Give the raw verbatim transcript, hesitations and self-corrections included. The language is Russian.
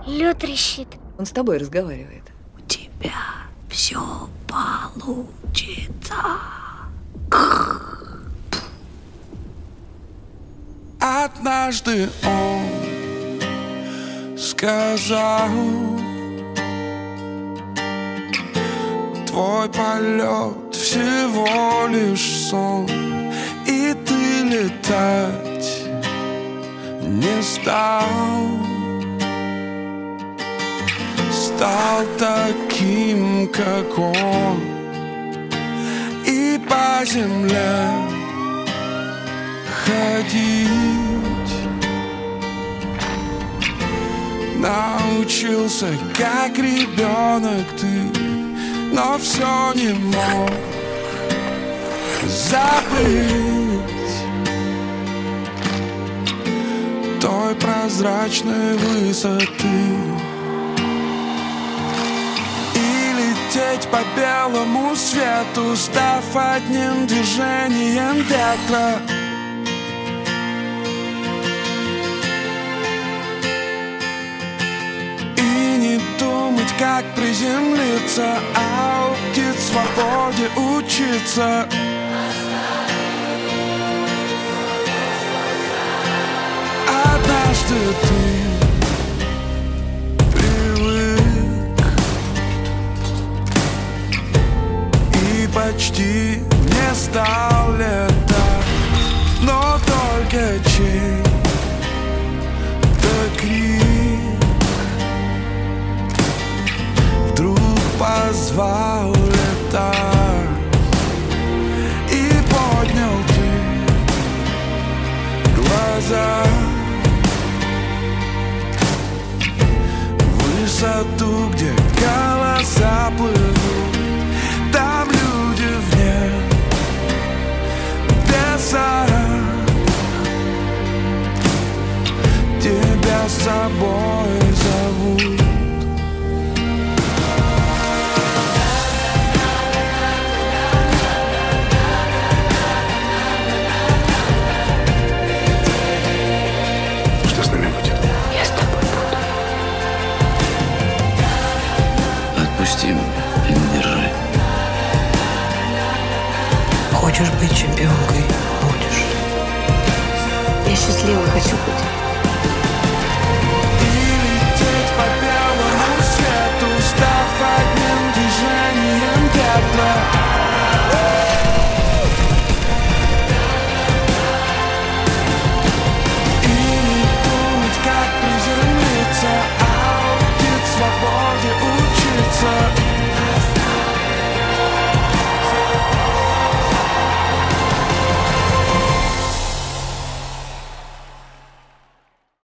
Лед трещит. Он с тобой разговаривает. У тебя все получится. Однажды он сказал: твой полет всего лишь сон, и ты летать не стал. Стал таким, как он, и по земле ходить. Научился, как ребенок ты, но все не мог забыть той прозрачной высоты. Лететь по белому свету, став одним движением ветра. И не думать, как приземлиться, а у птиц свободе учиться. Однажды ты почти не стал летать, но только чей-то крик вдруг позвал летать. И поднял ты глаза в высоту, где голоса плывут. Там люди вне леса, тебя с собой зовут. Что с нами будет? Я с тобой буду. Отпусти меня и не держи. Хочешь быть чемпионкой? Будешь. Я счастливой хочу быть.